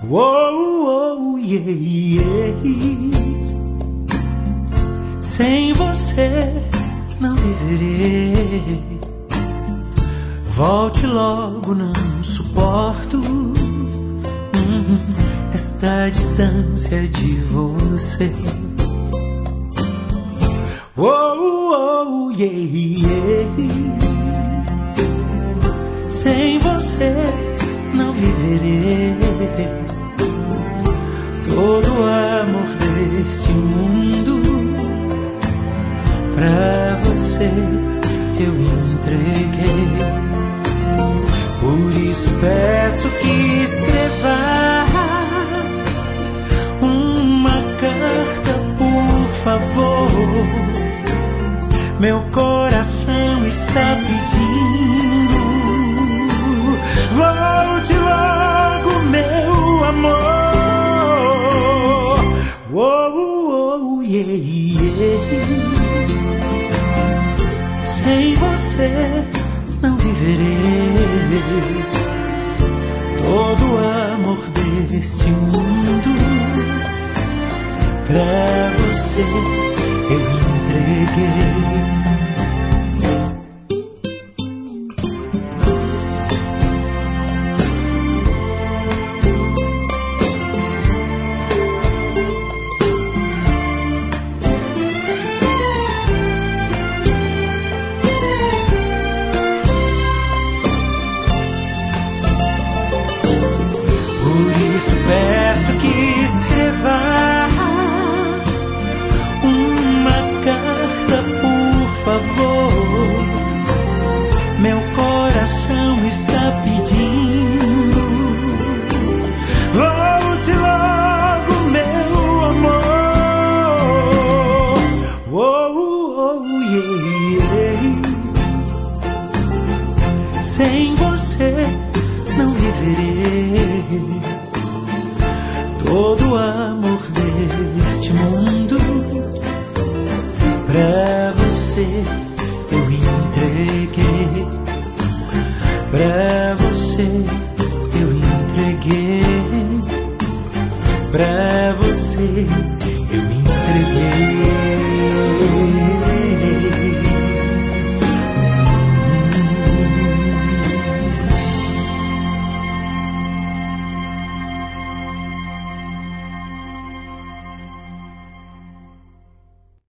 Oh, oh, yeah, yeah. Sem você não viverei. Volte logo, não suporto esta distância de você. Oh, oh, yeah, yeah. Sem você não viverei. Todo o amor deste mundo pra você eu entreguei. Por isso peço que escreva uma carta, por favor. Meu coração está pedindo. Volte logo, meu amor. Oh, oh, yeah, yeah. Sem você não viverei. Todo o amor deste mundo pra você eu entreguei. Peço que escreva uma carta, por favor. Meu coração está pedindo. Volte logo, meu amor. Oh, oh, yeah. Sem você não viverei. Todo o amor deste mundo pra você eu entreguei. Pra você eu entreguei. Pra você eu entreguei.